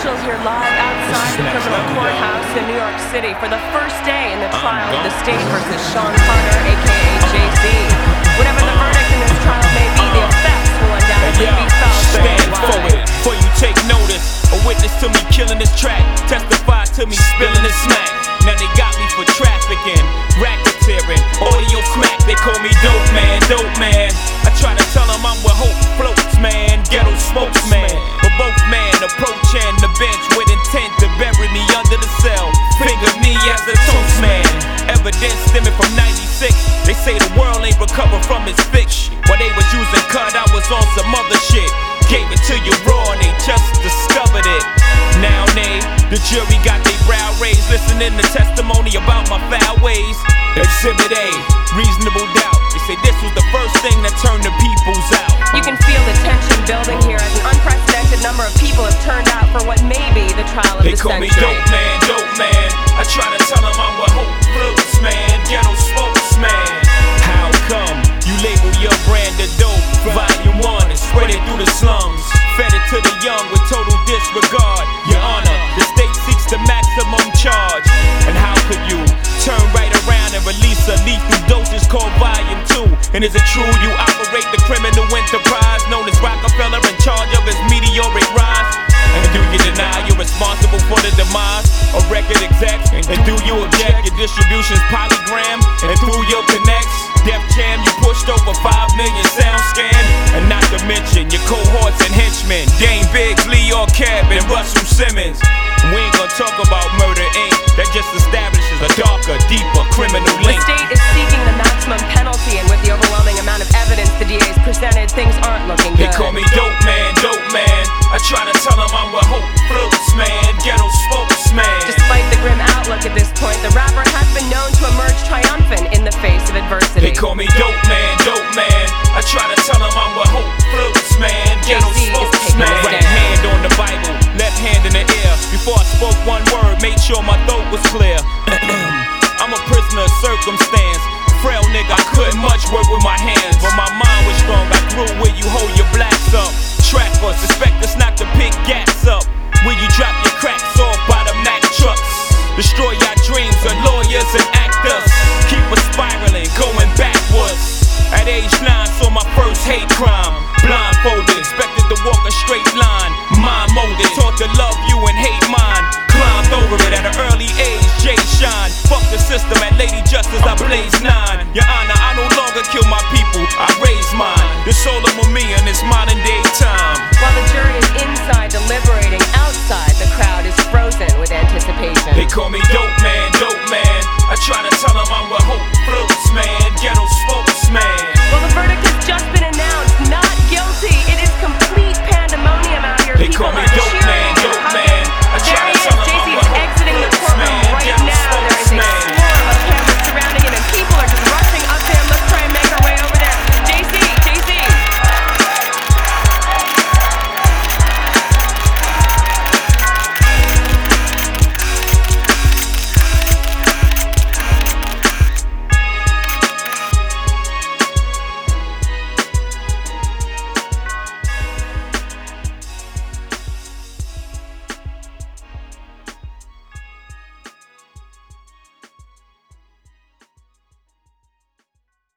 officials here live outside the criminal courthouse in New York City for the first day in the trial of the state versus Sean Carter, a.k.a. Jay-Z. Whatever the verdict in this trial may be, the effects will undoubtedly be felt Stand forward, before you take notice. A witness to me killing this track, testify to me spilling this smack. Now they got me for trafficking, racketeering, audio smack. They call me dope man, dope man. I try to tell them I'm where hope floats, man. Ghetto spokesman, but both man approaching the bench with intent to bury me under the cell. Finger me as a toast man. Evidence stemming from 96. They say the world ain't recovered from its fix. While they was using cut, I was on some other shit. Gave it to you raw and they just discovered it. Now the jury got their brow raised, listening to testimony about my foul ways. Exhibit A, reasonable doubt. They say this was the first thing that turned the peoples out. You can feel the tension building here as an unprecedented number of people have turned out for what may be the trial of the century. They call me dope man, dope man. I try to tell them I'm what hope floats, man. Ghetto spokesman. How come you label your brand of dope? Volume 1 and spread it through the slums. Fed it to the young with total disregard. Your Honor, the state seeks the maximum charge. And how could you turn right around and release a lethal dosage called Volume 2? And is it true you operate the criminal enterprise known as Rockefeller in charge of his meteoric rise? And do you deny you're responsible for the demise of record execs? And do you object your distribution's polygram? And through your connects, Def Jam, you pushed over 5 million sound scan. And not to mention your cohorts and henchmen, Dame Biggs, Leo Cab, and Russell Simmons. We ain't gonna talk about Murder Inc. That just establishes a darker, deeper criminal link. The state is seeking the maximum penalty, and with the overwhelming amount of evidence the DA's presented, things aren't looking good. They call me dope man, dope man. I try to tell them I'm what hope floats, man. Ghetto spokesman. Despite the grim outlook at this point, the rapper has been known to emerge triumphant in the face of adversity. They call me dope man, dope man. I try to tell them I'm what hope floats, man. Ghetto spokesman. Right hand on the Bible, left hand in the air. Before I spoke one word, made sure my throat was clear. I'm a prisoner of circumstance. Frail nigga, I couldn't much work with my hands, but my mind was strong. I grew where you hold your blacks up. Track us, expect us not to pick gas up. Where you drop your cracks off by the Mack trucks. Destroy your dreams of lawyers and actors. Keep us spiraling, going backwards. At age 9, saw my first hate crime. Blindfolded, expected to walk a straight line. Mind molded, taught to love you and hate mine. Climbed over it at an early age, Jay Shine. Fuck the system, at Lady Justice I blaze 9. Your Honor, I no longer kill my people, I raise mine. The soul